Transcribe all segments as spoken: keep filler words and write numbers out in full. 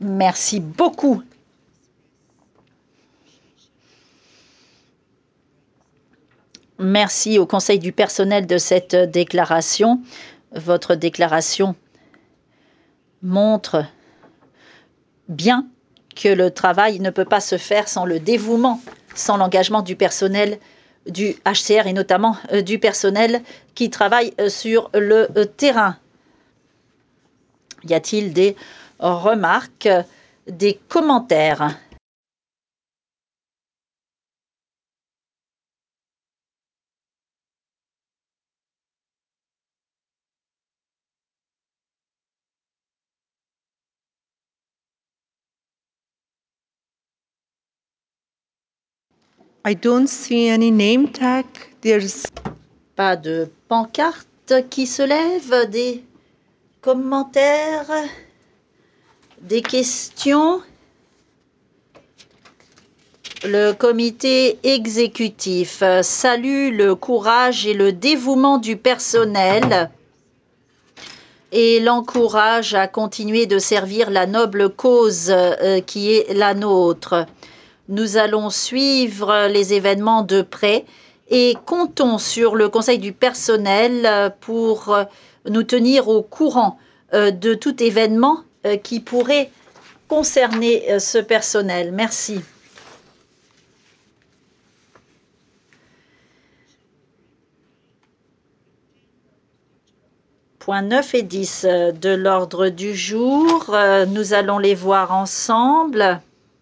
Merci beaucoup. Merci au Conseil du personnel de cette déclaration. Votre déclaration montre bien que le travail ne peut pas se faire sans le dévouement, sans l'engagement du personnel du H C R et notamment euh, du personnel qui travaille euh, sur le euh, terrain. Y a-t-il des remarques, des commentaires? I don't see any name tag. There's Pas de pancarte qui se lève, des commentaires, des questions. Le comité exécutif salue le courage et le dévouement du personnel et l'encourage à continuer de servir la noble cause euh, qui est la nôtre. Nous allons suivre les événements de près et comptons sur le Conseil du personnel pour nous tenir au courant euh, de tout événement euh, qui pourrait concerner euh, ce personnel. Merci. Points neuf et dix de l'ordre du jour. Nous allons les voir ensemble.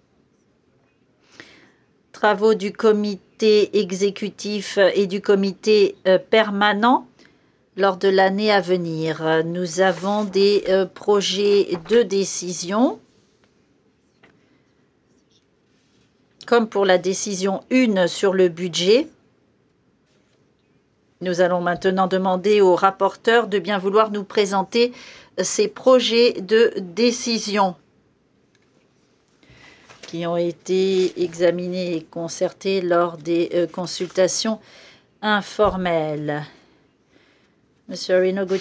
Travaux du comité exécutif et du comité permanent lors de l'année à venir. Nous avons des projets de décision. Comme pour la décision un sur le budget, nous allons maintenant demander au rapporteur de bien vouloir nous présenter ces projets de décision qui ont été examinés et concertés lors des euh, consultations informelles. Monsieur Arino